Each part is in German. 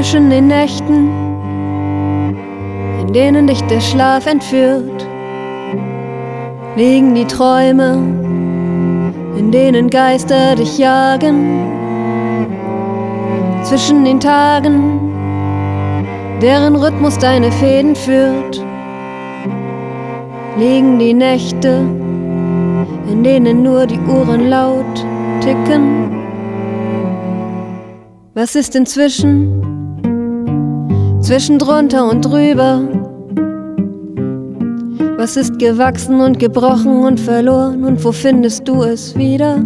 Zwischen den Nächten, in denen dich der Schlaf entführt, liegen die Träume, in denen Geister dich jagen. Zwischen den Tagen, deren Rhythmus deine Fäden führt, liegen die Nächte, in denen nur die Uhren laut ticken. Was ist inzwischen, zwischen drunter und drüber? Was ist gewachsen und gebrochen und verloren und wo findest du es wieder?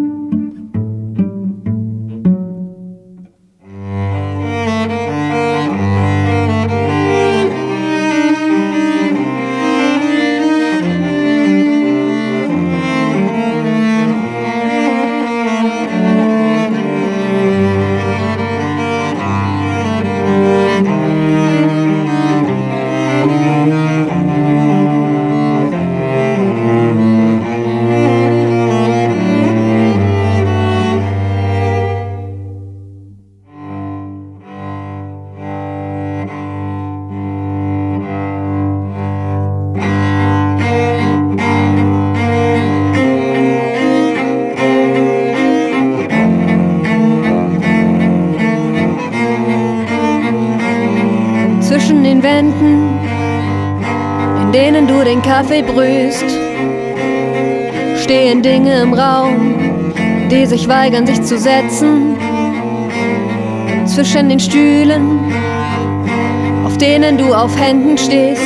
Zwischen den Wänden, in denen du den Kaffee brühst, stehen Dinge im Raum, die sich weigern, sich zu setzen. Zwischen den Stühlen, auf denen du auf Händen stehst,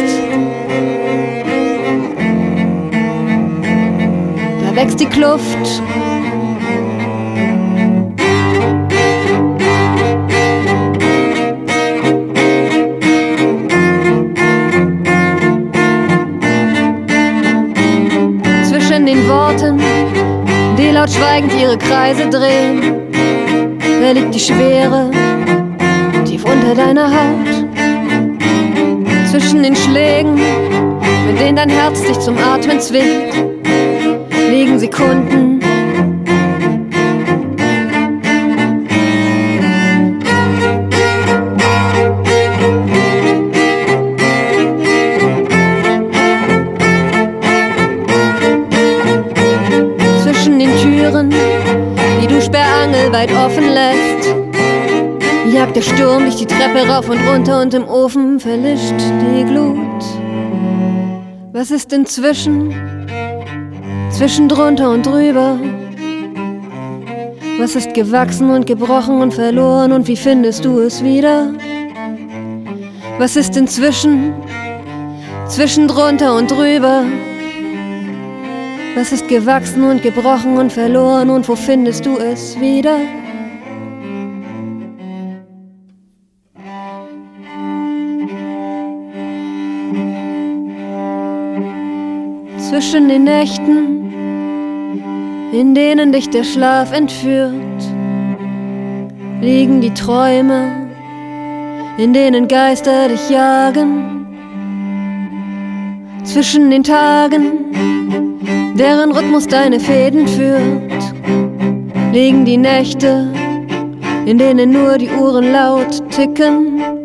da wächst die Kluft. Den Worten, die laut schweigend ihre Kreise drehen, da liegt die Schwere tief unter deiner Haut. Zwischen den Schlägen, mit denen dein Herz dich zum Atmen zwingt, liegen Sekunden. Die du sperrangelweit offen lässt, jagt der Sturm dich die Treppe rauf und runter und im Ofen verlischt die Glut. Was ist inzwischen, zwischen drunter und drüber? Was ist gewachsen und gebrochen und verloren und wie findest du es wieder? Was ist inzwischen, zwischen drunter und drüber? Was ist gewachsen und gebrochen und verloren und wo findest du es wieder? Zwischen den Nächten, in denen dich der Schlaf entführt, liegen die Träume, in denen Geister dich jagen. Zwischen den Tagen, deren Rhythmus deine Fäden führt, liegen die Nächte, in denen nur die Uhren laut ticken.